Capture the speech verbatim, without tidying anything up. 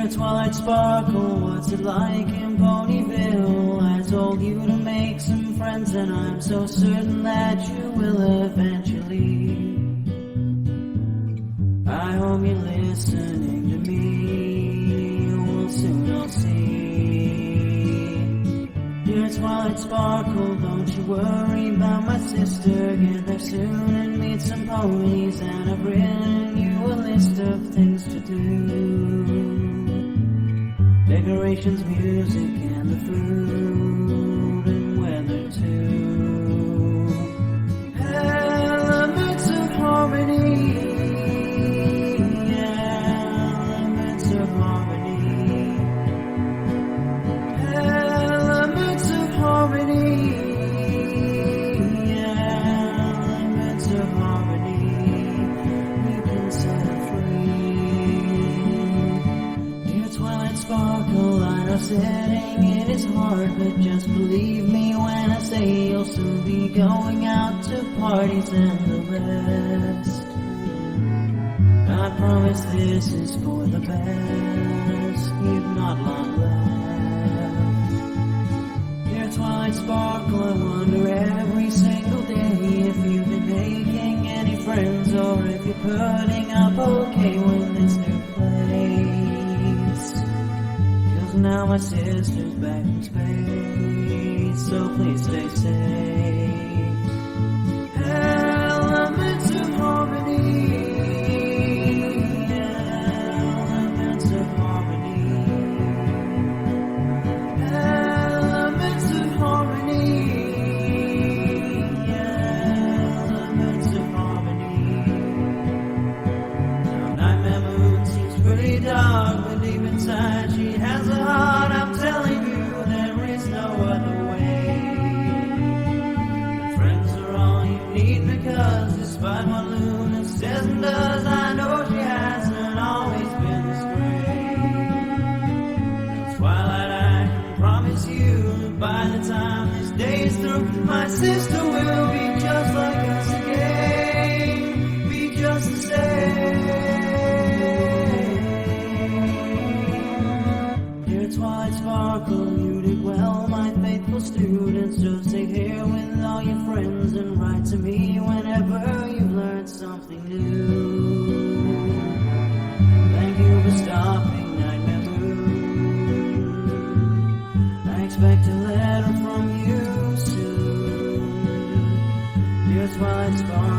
Dear Twilight Sparkle, what's it like in Ponyville? I told you to make some friends, and I'm so certain that you will eventually. I hope you're listening to me, we'll soon all see. Dear Twilight Sparkle, don't you worry about my sister. Get there soon and meet some ponies, and I've written you a list of things to do. Decorations, music, and the food, and weather too. Elements of harmony, elements of harmony, elements of harmony, elements of harmony. We can set it free. Dear Twilight Sparkle, I know setting it is hard, but just believe me when I say you'll soon be going out to parties and the rest. I promise this is for the best, you've not long left. Dear Twilight Sparkle, I wonder every single day if you've been making any friends, or if you're putting up okay with this new place. Now my sister's back in space, so please stay safe. Elements of harmony, elements of harmony, elements of harmony, elements of harmony. Now Nightmare Moon seems pretty dark, but deep inside she has a heart. I'm telling you, there is no other way. Friends are all you need, because despite what Luna says and does, I know she hasn't always been this great. Twilight, I can promise you that by the time this day is through, my sister will be just like us again, be just the same. Twilight Sparkle, you did well, my faithful students. Just stay here with all your friends and write to me whenever you've learned something new. Thank you for stopping Nightmare Moon. I expect a letter from you soon. Dear Twilight Sparkle.